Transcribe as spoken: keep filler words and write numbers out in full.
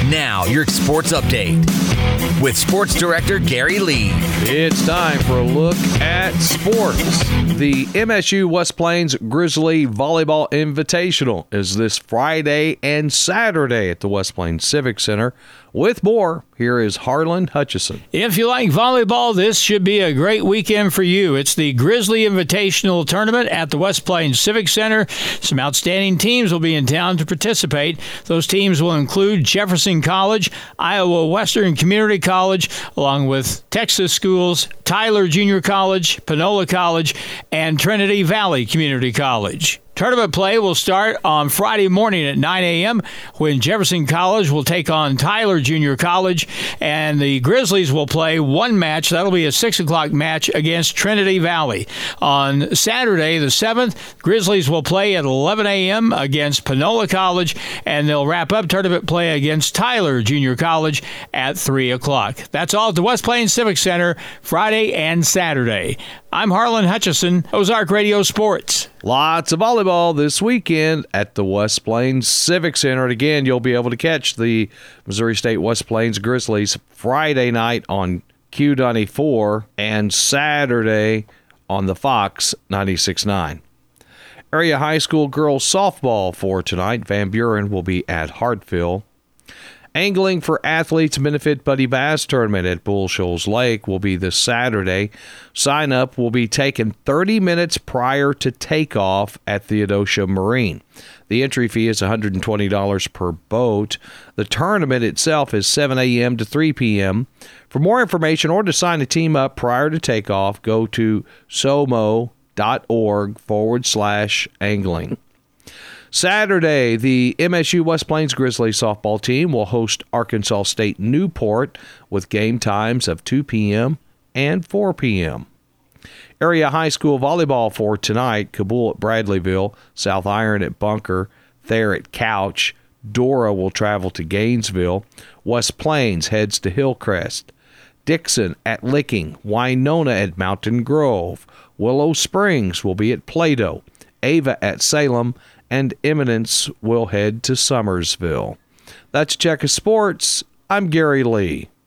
Now, your sports update with Sports Director Gary Lee. It's time for a look at sports. The M S U West Plains Grizzly Volleyball Invitational is this Friday and Saturday at the West Plains Civic Center. With more, here is Harlan Hutchison. If you like volleyball, this should be a great weekend for you. It's the Grizzly Invitational Tournament at the West Plains Civic Center. Some outstanding teams will be in town to participate. Those teams will include Jefferson College, Iowa Western Community College, along with Texas Schools, Tyler Junior College, Panola College, and Trinity Valley Community College. Tournament play will start on Friday morning at nine a.m. when Jefferson College will take on Tyler Junior College, and the Grizzlies will play one match. That'll be a six o'clock match against Trinity Valley. On Saturday, the seventh, Grizzlies will play at eleven a.m. against Panola College, and they'll wrap up tournament play against Tyler Junior College at three o'clock. That's all at the West Plains Civic Center, Friday and Saturday. I'm Harlan Hutchison, Ozark Radio Sports. Lots of volleyball this weekend at the West Plains Civic Center. And again, you'll be able to catch the Missouri State West Plains Grizzlies Friday night on Q ninety-four and Saturday on the Fox ninety-six point nine. Area high school girls softball for tonight. Van Buren will be at Hartville. Angling for Athletes Benefit Buddy Bass Tournament at Bull Shoals Lake will be this Saturday. Sign up will be taken thirty minutes prior to takeoff at Theodosia Marine. The entry fee is one hundred twenty dollars per boat. The tournament itself is seven a.m. to three p.m. For more information or to sign a team up prior to takeoff, go to somo.org forward slash angling. Saturday, the M S U West Plains Grizzly softball team will host Arkansas State Newport with game times of two p.m. and four p.m. Area high school volleyball for tonight, Kabul at Bradleyville, South Iron at Bunker, Thayer at Couch, Dora will travel to Gainesville, West Plains heads to Hillcrest, Dixon at Licking, Winona at Mountain Grove, Willow Springs will be at Plato, Ava at Salem, and Eminence will head to Summersville. That's Check of Sports. I'm Gary Lee.